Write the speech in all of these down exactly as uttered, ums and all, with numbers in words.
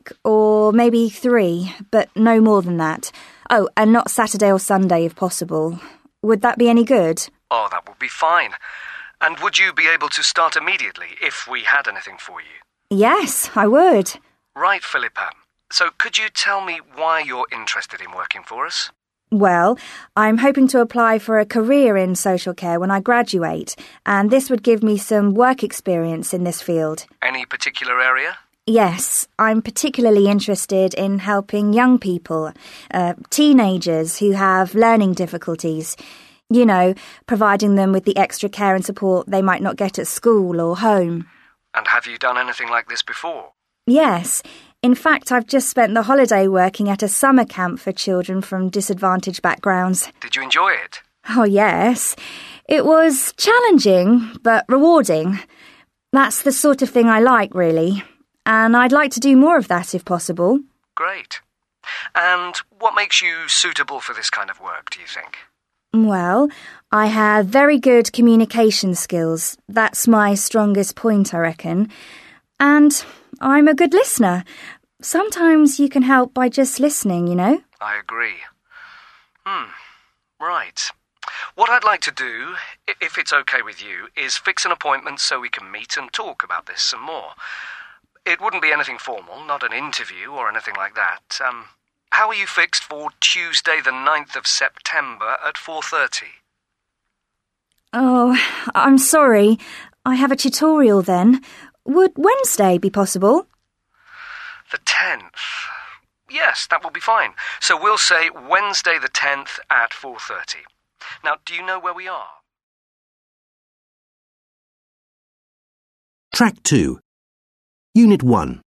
week, or maybe three, but no more than that. Oh, and not Saturday or Sunday if possible. Would that be any good? Oh, that would be fine. And would you be able to start immediately if we had anything for you? Yes, I would. Right, Philippa. So could you tell me why you're interested in working for us? Well, I'm hoping to apply for a career in social care when I graduate, and this would give me some work experience in this field. Any particular area? Yes, I'm particularly interested in helping young people, uh, teenagers who have learning difficulties. You know, providing them with the extra care and support they might not get at school or home. And have you done anything like this before? Yes. In fact, I've just spent the holiday working at a summer camp for children from disadvantaged backgrounds. Did you enjoy it? Oh, yes. It was challenging, but rewarding. That's the sort of thing I like, really. And I'd like to do more of that if possible. Great. And what makes you suitable for this kind of work, do you think? Well, I have very good communication skills. That's my strongest point, I reckon. And I'm a good listener. Sometimes you can help by just listening, you know? I agree. Hmm, right. What I'd like to do, if it's okay with you, is fix an appointment so we can meet and talk about this some more. It wouldn't be anything formal, not an interview or anything like that. Um, how are you fixed for Tuesday the ninth of September at four thirty? Oh, I'm sorry. I have a tutorial then. Would Wednesday be possible? The tenth. Yes, that will be fine. So we'll say Wednesday the tenth at four thirty. Now, do you know where we are? Track two. Unit one.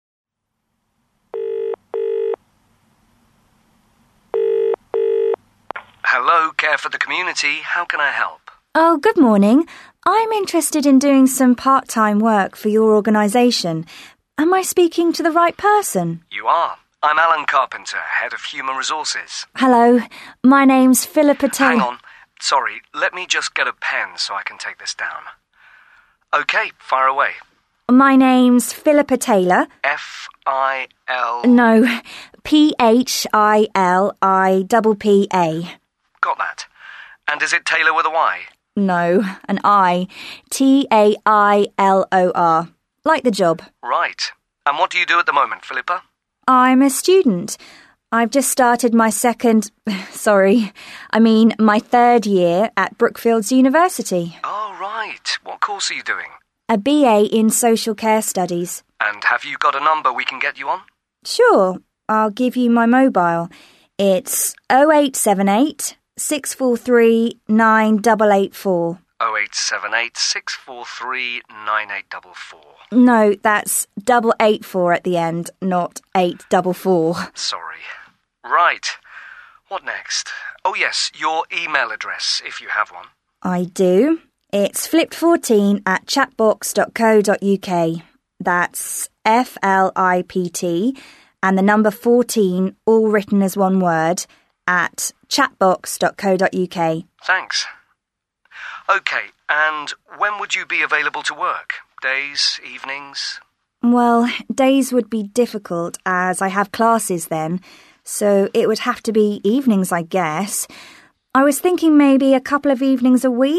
Hello, Care for the Community. How can I help? Oh, good morning. I'm interested in doing some part-time work for your organisation. Am I speaking to the right person? You are. I'm Alan Carpenter, Head of Human Resources. Hello, my name's Philippa Taylor. Hang on. Sorry, let me just get a pen so I can take this down. OK, fire away. My name's Philippa Taylor. F I L... No, P H I L I P P A. Got that. And is it Taylor with a Y? No, an I. T A I L O R. Like the job. Right. And what do you do at the moment, Philippa? I'm a student. I've just started my second... Sorry, I mean my third year at Brookfields University. Oh, right. What course are you doing? A B A in Social Care Studies. And have you got a number we can get you on? Sure, I'll give you my mobile. It's oh eight seven eight, six four three, nine eight eight four. oh eight seven eight, six four three, nine eight four four. No, that's double eight four at the end, not eight double four. Sorry. Right. What next? Oh, yes, your email address, if you have one. I do. It's flipped fourteen at chatbox dot co dot uk. That's F L I P T and the number fourteen, all written as one word, at chatbox dot co dot uk. Thanks. OK, and when would you be available to work? Days, evenings? Well, days would be difficult as I have classes then, so it would have to be evenings, I guess. I was thinking maybe a couple of evenings a week.